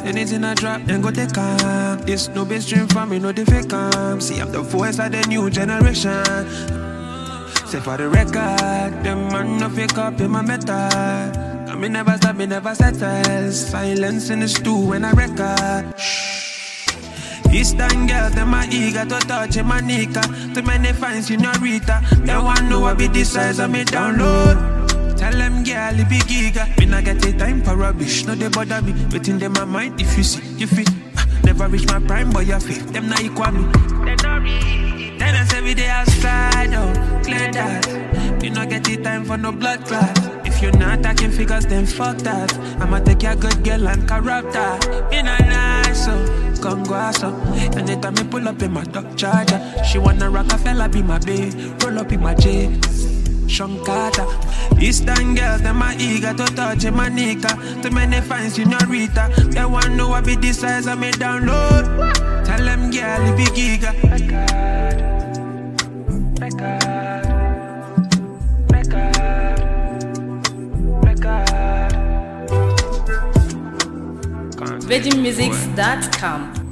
Anything I drop, then go take calm. This no best dream for me, no the fake calm. See, I'm the voice of the new generation. Say for the record, them man no fake up in my metal. Me never stop, me never settle. Silence in the stew when I record. Eastern girls, them are eager to touch in my nika. Too many fine señorita. They want know what be the size of me download. Tell them girl, it be giga. Me not get a time for rubbish, no they bother me. Within them my mind, if you see, you feel. Never reach my prime, but you feel. Them not equal me. They not real. Tell us every day outside, oh, clear that. Me not get the time for no blood clot. If you're not attacking figures, then fuck that. I'ma take your good girl and corrupt that. Me not nice, so come go so. Anytime me pull up in my dog charger, she wanna rock a fella, be my babe. Roll up in my J. Shankata. Eastern girls, them are eager to touch in my nika. Too many fine señorita. They want know what be the size of me download. Tell them girl, it be giga. VeggieMusics.com